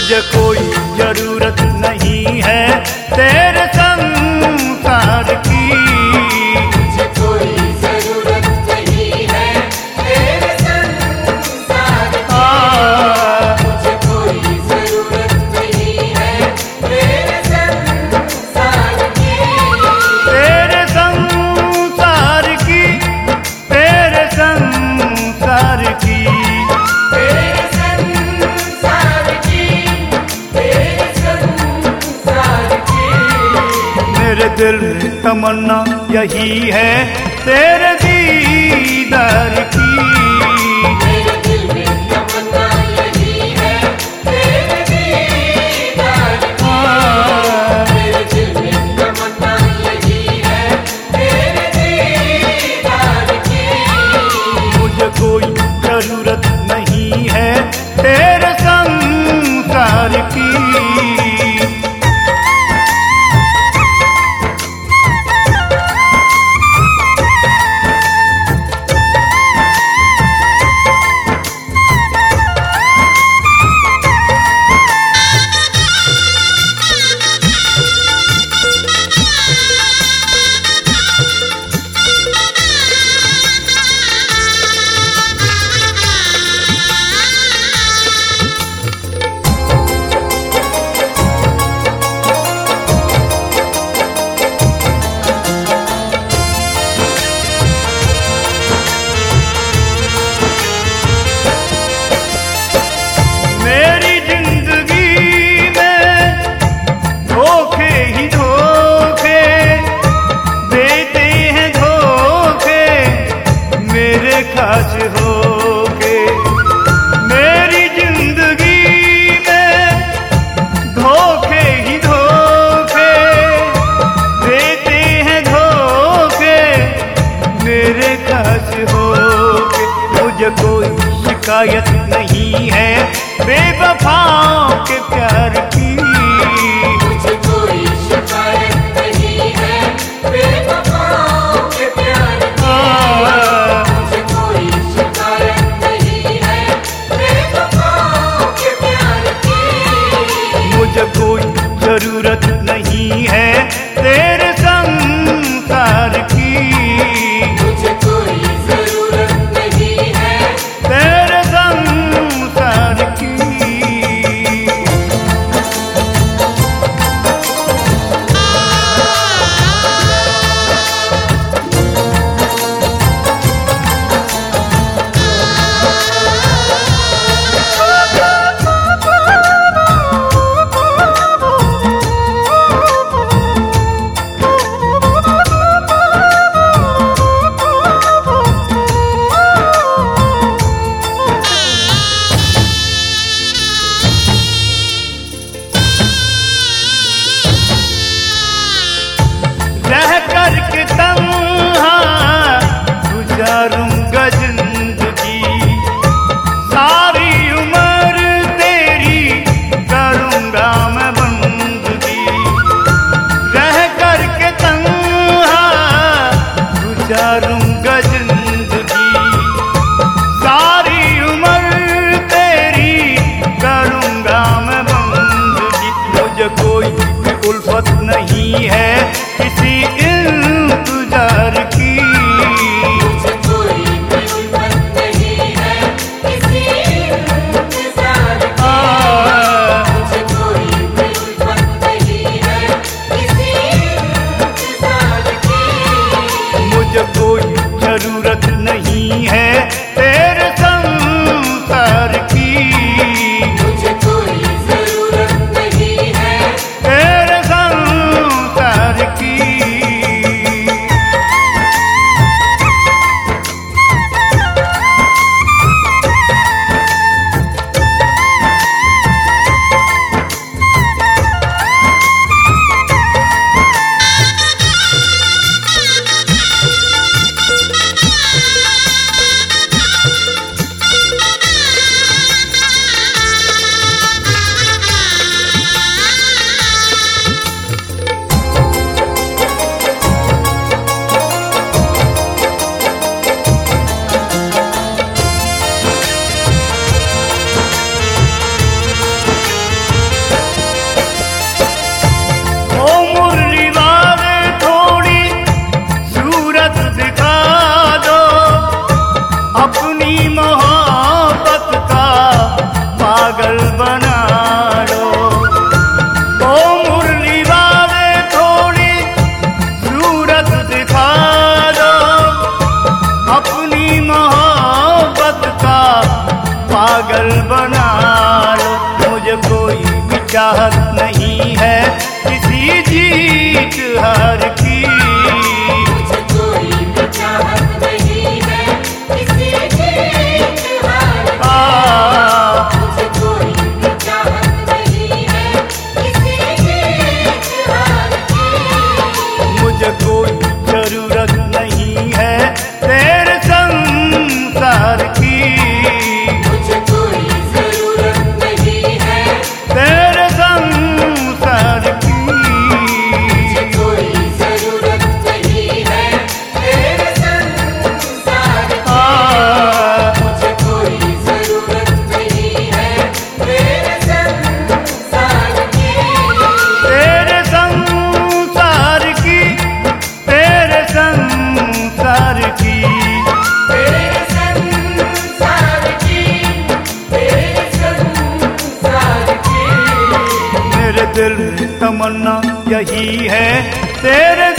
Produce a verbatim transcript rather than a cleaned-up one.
मुझे कोई जरूरत नहीं है तेरे संसार की, मुझे कोई जरूरत नहीं है तेरे संसार की, मुझे कोई जरूरत नहीं है तेरे संसार की, तेरे संसार की, तेरे संसार की, तेरे संसार की, तेरे संसार की। मेरे दिल में तमन्ना यही है तेरे दीदार की, मेरे दिल में तमन्ना यही है तेरे दीदार की, मेरे दिल में तमन्ना यही है तेरे दीदार की। मुझे कोई जरूरत नहीं है तेरे संसार की। मेरी जिंदगी में धोखे ही धोखे देते हैं धोखे मेरे खास होके, मेरी जिंदगी में धोखे ही धोखे देते हैं धोखे मेरे खास होके। मुझे कोई शिकायत नहीं है बेवफाओं के प्यार की, मुझे कोई शिकायत नहीं है बेवफाओं के प्यार की, मुझे कोई शिकायत नहीं है बेवफाओं के प्यार की। मुझे कोई जरूरत नहीं है तेरे संसार की, मुझे कोई जरूरत नहीं है तेरे संसार की। रह करके तन्हा गुजारूंगा जिंदगी, सारी उम्र तेरी करूंगा मैं बंदगी। रह करके तन्हा गुजारूंगा जिंदगी, सारी उम्र तेरी करूंगा मैं बंदगी। मुझे कोई भी उल्फत नहीं है किसी इंतजार की, मुझे कोई भी उल्फत नहीं है किसी इंतजार की, मुझे कोई भी उल्फत नहीं है किसी इंतजार की। मुझे कोई जरूरत नहीं है तेरे संसार की, मुझे कोई जरूरत नहीं है तेरे संसार की। पागल बना लो, मुझे कोई भी चाहत नहीं है किसी जीत हार की। मुझे कोई भी चाहत नहीं है किसी जीत हार की। आ, मुझे कोई भी चाहत नहीं है किसी जीत हार की। मुझे कोई जरूरत नहीं है तेरे संसार की। मुझे कोई जरूरत नहीं है तेरे संसार की। मुझे कोई जरूरत नहीं है तेरे संसार की। आ, मुझे कोई जरूरत नहीं है तेरे संसार की। तेरे संसार की, तेरे संसार की। तेरे संसार की, तेरे संसार की। मेरे दिल में तमन्ना यही है तेरे